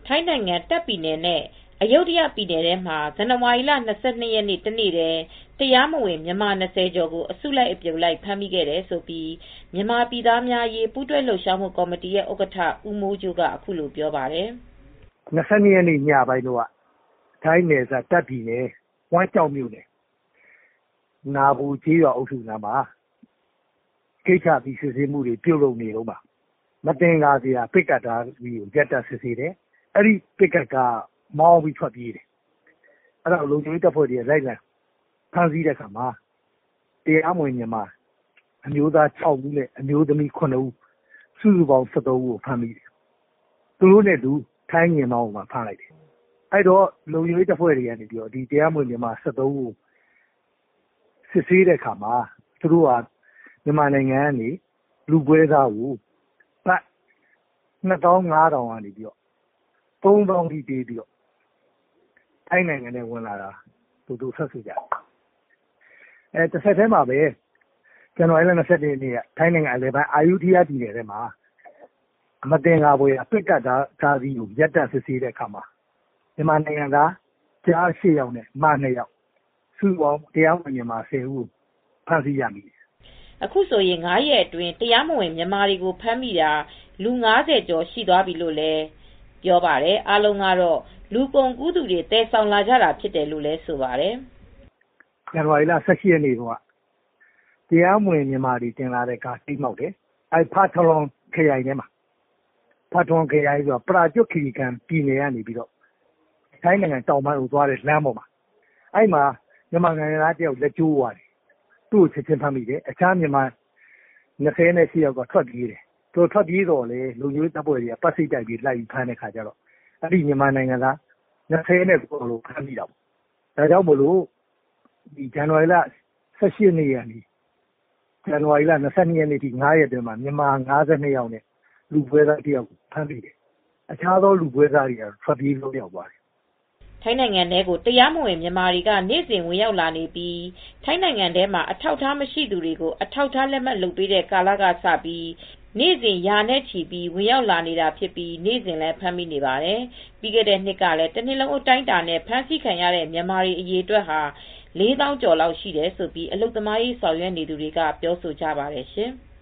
ထိုင်းနိုင်ငံတာ့ခ်ပြည်နယ်နဲ့အယုဒ္ဓယပြည်နယ်ထဲမှာဇန်နဝါရီလ 22 ရက်နေ့တနေ့တည်းတရားမဝင်မြန်မာ20ကျော်ကိုအစုလိုက်အပြုံလိုက်ဖမ်းမိခဲ့တယ်လို့မြန်မာပြည်သားများအရေးပူးတွဲလှုပ်ရှားမှုကော်မတီရဲ့ဥက္ကဋ္ဌဦးမိုးကြိုးကအခုလိုပြောပါတယ်။22 ရက်နေ့ညပိုင်းတော့ထိုင်းနယ်စပ်တာ့ခ်ပြည်နယ်ဝမ်းကျောက်မြို့နယ်နာဘူကျေးရွာအုပ်စုနားမှာကိစ္စပြီးစစ်ဆေးမှုတွေပြုလုပ်နေတော့မှာမတင်ကားစရာပစ်ကတ်တားပြီးရက်တက်စစ်ဆေးတယ်။အဲ့ဒီပစ်ကတ်ကမောင်းပြီးထွက်ပြေးတယ်။အဲ့တော့လုံခြုံရေးတပ်ဖွဲ့တွေလိုက်လံဖမ်းဆီးတဲ့အခါမှာတရားမဝင်မြန်မာအမျိုးသား6ဦးနဲ့အမျိုးသမီး9ဦးစုစုပေါင်း13ဦးကိုဖမ်းမိတယ်။သူတို့နဲ့သူထိုင်းမြန်မာကိုဖမ်းလိုက်တယ်။အဲ့တော့လုံခြုံရေးတပ်ဖွဲ့တွေကနေပြီးတော့ဒီတရားမဝင်မြန်မာ13ဦးကိုစစ်ဆေးတဲ့အခါမှာသူတို့ကမြန်မာနိုင်ငံကနေလူပွဲစားကိုဘတ်2500ကနေပြီးတော့3000ထိပေးပြီးတော့ထိုင်းနိုင်ငံနဲ့ဝင်လာတာတို့ဆက်ဆိုကြတယ်။တစ်ဆက်တည်းမှာပဲဇန်နဝါရီလ22ရက်နေ့ကထိုင်းနိုင်ငံအလယ်ပိုင်းအာယုထယားပြည်နယ်ထဲမှာမတင်ကားပွဲပစ်ကတ်ကားစီးကိုရက်တက်စစ်ဆေးတဲ့အခါမှာမြန်မာနိုင်ငံသားကြား8ယောက်နဲ့မ2ယောက်စုပေါင်းတရားဝင်မြန်မာ10ဦးဖမ်းဆီးရမိတယ်။အခုဆိုရင်9ရက်အတွင်းတရားမဝင်မြန်မာတွေကိုဖမ်းမိတာလူ90ကျော်ရှိသွားပြီလို့လည်းပြောပါတယ်။အားလုံးကတော့လူကုန်ကူးသူတွေတည်ဆောင်လာကြတာဖြစ်တယ်လို့လည်းဆိုပါတယ်။ဇန်နဝါရီလ18ရက်နေ့ကတရားမဝင်မြန်မာတွေတင်လာတဲ့ကားတိမောက်တယ်။ဖာထွန်ခရိုင်ထဲမှာဖာထွန်ခရိုင်ဆိုပရာကျွတ်ခီရီကန်ပြည်နယ်ကနေပြီးတော့ထိုင်းနိုင်ငံတောင်ပိုင်းကိုသွားတဲ့လမ်းပေါ်မှာအဲ့မှာမြန်မာနိုင်ငံသားတယောက်လက်ကျိုးသွားတယ်။သူ့ကိုချက်ချင်းဖမ်းမိတယ်။အခြားမြန်မာ28ယောက်ကထွက်ပြေးတယ်။သူထွက်ပြေးတော့လေလူမျိုးတပ်ဖွဲ့တွေကပတ်စိတ်တိုက်ပြီးလိုက်ဖမ်းတဲ့ခါကျတော့အဲ့ဒီမြန်မာနိုင်ငံသား29လို့ဖမ်းမိတာပေါ့။ဒါကြောင့်မို့လို့ဒီဇန်နဝါရီလ18ရက်နေ့ကနေဇန်နဝါရီလ22ရက်နေ့ထိ9ရက်အတွင်းမှာမြန်မာ52ယောက်နဲ့လူပွဲစားတယောက်ဖမ်းမိတယ်။အခြားသောလူပွဲစားတွေကထွက်ပြေးလို့ရောက်သွားတယ်ထိုင်းနိုင်ငံထဲကိုတရားမဝင်မြန်မာတွေကနေ့စဉ်ဝင်ရောက်လာနေပြီးထိုင်းနိုင်ငံထဲမှာအထောက်အထားမရှိသူတွေကိုအထောက်အထားလက်မှတ်လုပ်ပေးတဲ့ကာလကစပြီးနေ့စဉ်ရာနဲ့ချီပြီးဝင်ရောက်လာနေတာဖြစ်ပြီးနေ့စဉ်လည်းဖမ်းမိနေပါတယ်။ပြီးခဲ့တဲ့နှစ်ကလည်းတစ်နှစ်လုံးအတိုင်းအတာနဲ့ဖမ်းဆီးခံရတဲ့မြန်မာတွေအရေအတွက်ဟာ4000ကျော်လောက်ရှိတယ်လို့အလုပ်သမားရေးဆောင်ရွက်နေသူတွေကပြောဆိုကြပါတယ်ရှင်။